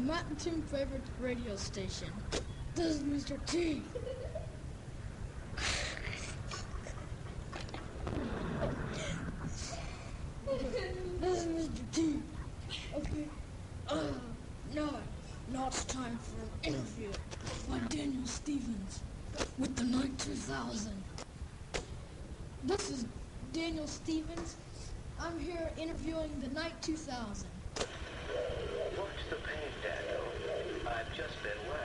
Mountain Team favorite radio station. This is Mr. T. This is Mr. T. Okay. Now it's time for an interview by Daniel Stevens with the Night 2000. This is Daniel Stevens. I'm here interviewing the Night 2000. Watch the pain, Daniel. I've just been well.